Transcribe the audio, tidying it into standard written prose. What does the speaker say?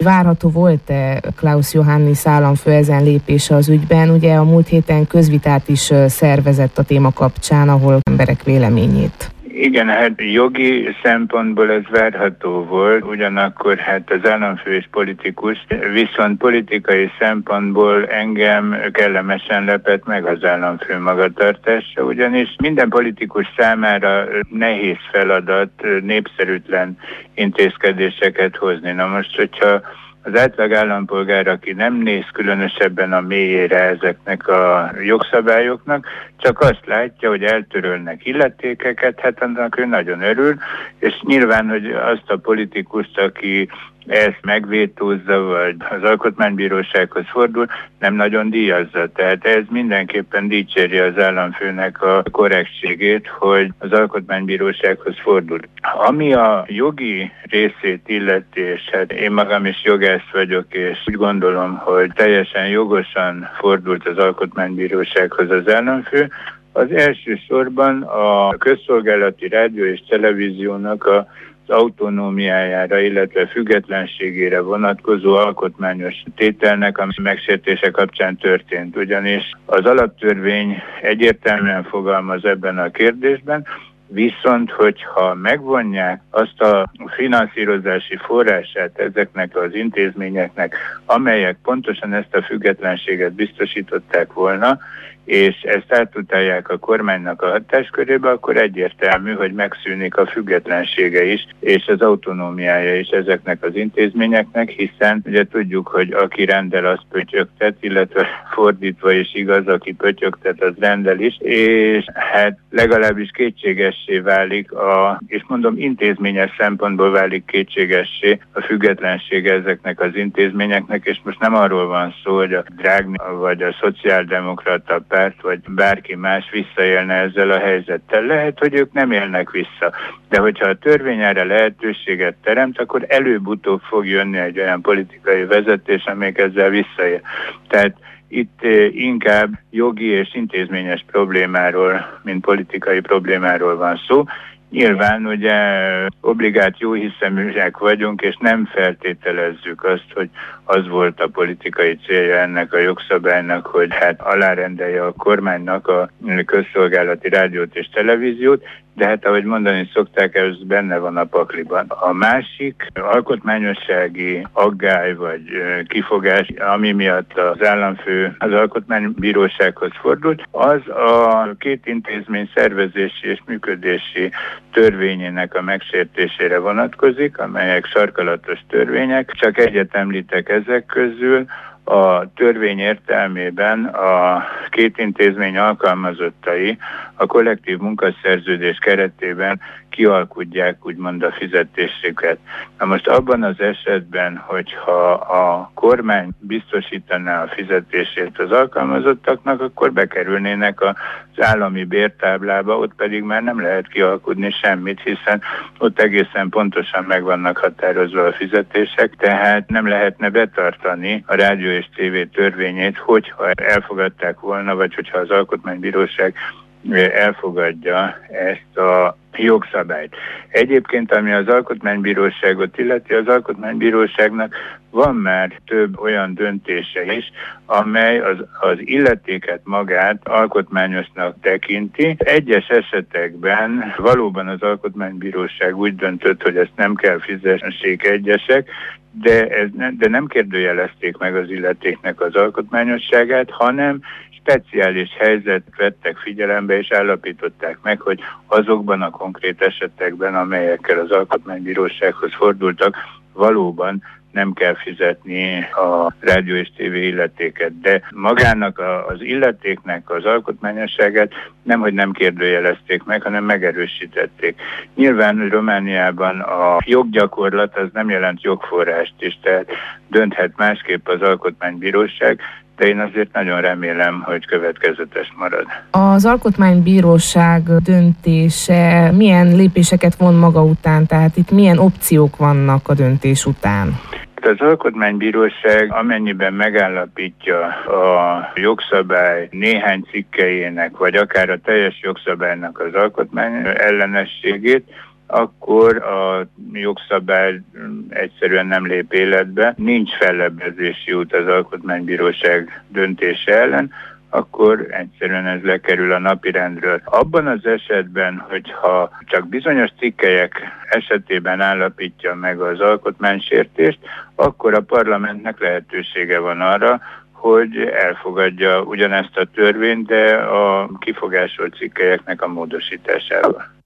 várható volt-e Klaus Johannis államfő ezen lépése az ügyben? Ugye a múlt héten közvitát is szervezett a téma kapcsán, ahol emberek véleményét. Igen, hát jogi szempontból ez várható volt, ugyanakkor hát az államfő és politikus, viszont politikai szempontból engem kellemesen lepett meg az államfő magatartása, ugyanis minden politikus számára nehéz feladat népszerűtlen intézkedéseket hozni. Na most, hogyha az átlag állampolgár, aki nem néz különösebben a mélyére ezeknek a jogszabályoknak, csak azt látja, hogy eltörölnek illetékeket, hát annak ő nagyon örül, és nyilván, hogy azt a politikust, aki ezt megvétózza, vagy az alkotmánybírósághoz fordul, nem nagyon díjazza. Tehát ez mindenképpen dicséri az államfőnek a korrektségét, hogy az alkotmánybírósághoz fordul. Ami a jogi részét illeti, és hát én magam is jogász vagyok, és úgy gondolom, hogy teljesen jogosan fordult az alkotmánybírósághoz az államfő, az elsősorban a közszolgálati rádió és televíziónak az autonómiájára, illetve függetlenségére vonatkozó alkotmányos tételnek a megsértése kapcsán történt. Ugyanis az alaptörvény egyértelműen fogalmaz ebben a kérdésben, viszont hogyha megvonják azt a finanszírozási forrását ezeknek az intézményeknek, amelyek pontosan ezt a függetlenséget biztosították volna, és ezt átutálják a kormánynak a hatáskörébe, akkor egyértelmű, hogy megszűnik a függetlensége is, és az autonómiája is ezeknek az intézményeknek, hiszen ugye tudjuk, hogy aki rendel, az pötyögtet, illetve fordítva is igaz, aki pötyögtet, az rendel is, és hát legalábbis kétségessé válik, és mondom, intézményes szempontból válik kétségessé a függetlensége ezeknek az intézményeknek, és most nem arról van szó, hogy a Draghi vagy a szociáldemokrata párt, vagy bárki más visszaélne ezzel a helyzettel. Lehet, hogy ők nem élnek vissza, de hogyha a törvény erre lehetőséget teremt, akkor előbb-utóbb fog jönni egy olyan politikai vezetés, amelyik ezzel visszaél. Tehát itt inkább jogi és intézményes problémáról, mint politikai problémáról van szó. Nyilván ugye obligát jóhiszeműek vagyunk, és nem feltételezzük azt, hogy az volt a politikai célja ennek a jogszabálynak, hogy hát alárendelje a kormánynak a közszolgálati rádiót és televíziót, de hát ahogy mondani szokták, ez benne van a pakliban. A másik alkotmányossági aggály vagy kifogás, ami miatt az államfő az alkotmánybírósághoz fordult, az a két intézmény szervezési és működési törvényének a megsértésére vonatkozik, amelyek sarkalatos törvények. Csak egyet említek ezek közül. A törvény értelmében a két intézmény alkalmazottai a kollektív munkaszerződés keretében kialkudják úgymond a fizetésüket. Na most abban az esetben, hogyha a kormány biztosítaná a fizetését az alkalmazottaknak, akkor bekerülnének az állami bértáblába, ott pedig már nem lehet kialkudni semmit, hiszen ott egészen pontosan meg vannak határozva a fizetések, tehát nem lehetne betartani a rádió és tévé törvényét, hogyha elfogadták volna, vagy hogyha az Alkotmánybíróság elfogadja ezt a jogszabályt. Egyébként, ami az Alkotmánybíróságot illeti, az Alkotmánybíróságnak van már több olyan döntése is, amely az illetéket magát alkotmányosnak tekinti. Egyes esetekben valóban az Alkotmánybíróság úgy döntött, hogy ezt nem kell fizessék egyesek, de nem kérdőjelezték meg az illetéknek az alkotmányosságát, hanem speciális helyzetet vettek figyelembe, és állapították meg, hogy azokban a konkrét esetekben, amelyekkel az Alkotmánybírósághoz fordultak, valóban nem kell fizetni a rádió és tévé illetéket, de magának az illetéknek az alkotmányosságát nemhogy nem kérdőjelezték meg, hanem megerősítették. Nyilván, hogy Romániában a joggyakorlat az nem jelent jogforrást is, tehát dönthet másképp az Alkotmánybíróság, de én azért nagyon remélem, hogy következetes marad. Az Alkotmánybíróság döntése milyen lépéseket von maga után, tehát itt milyen opciók vannak a döntés után? Az Alkotmánybíróság amennyiben megállapítja a jogszabály néhány cikkeinek, vagy akár a teljes jogszabálynak az alkotmány ellenességét, akkor a jogszabály egyszerűen nem lép életbe, nincs fellebbezési út az Alkotmánybíróság döntése ellen, akkor egyszerűen ez lekerül a napirendről. Abban az esetben, hogyha csak bizonyos cikkelyek esetében állapítja meg az alkotmánysértést, akkor a parlamentnek lehetősége van arra, hogy elfogadja ugyanezt a törvényt, de a kifogásolt cikkelyeknek a módosításával.